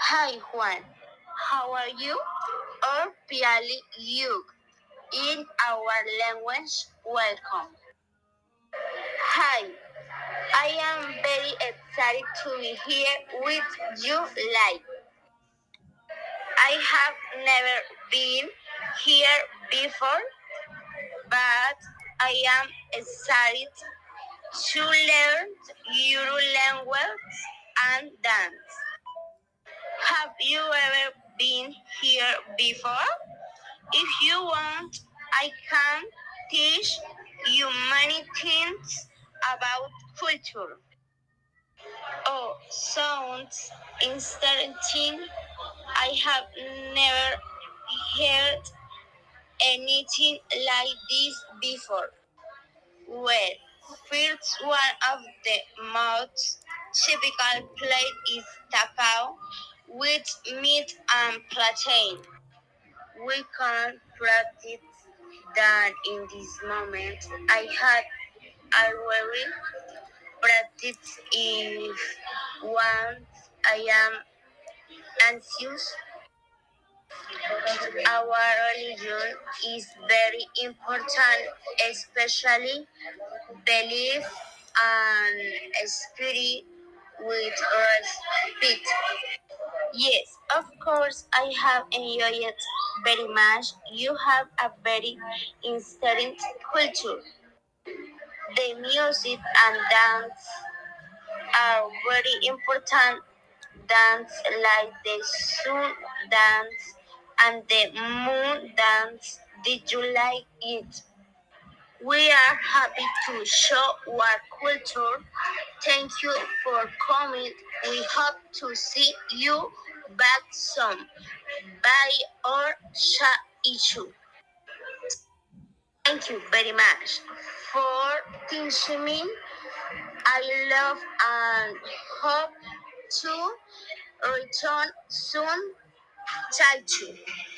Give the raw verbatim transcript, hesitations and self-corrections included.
Hi Juan, how are you? Or Piali you in our language, welcome. Hi, I am very excited to be here with you live. I have never been here before, but I am excited to learn Euro language and dance. Have you ever been here before? If you want, I can teach you many things about culture. Oh, sounds interesting. I have never heard anything like this before. Well, first one of the most typical plate is tapao with meat and plantain. We can practice that in this moment. I had already practiced if once I am anxious. Our religion is very important, especially belief and spirit with respect. Yes, of course, I have enjoyed it very much. You have a very interesting culture. The music and dance are very important. Dance like the sun dance and the moon dance. Did you like it? We are happy to show our culture. Thank you for coming. We hope to see you back soon. Bye or sha issue. Thank you very much for teaching me. I love and hope to return soon. Thank you.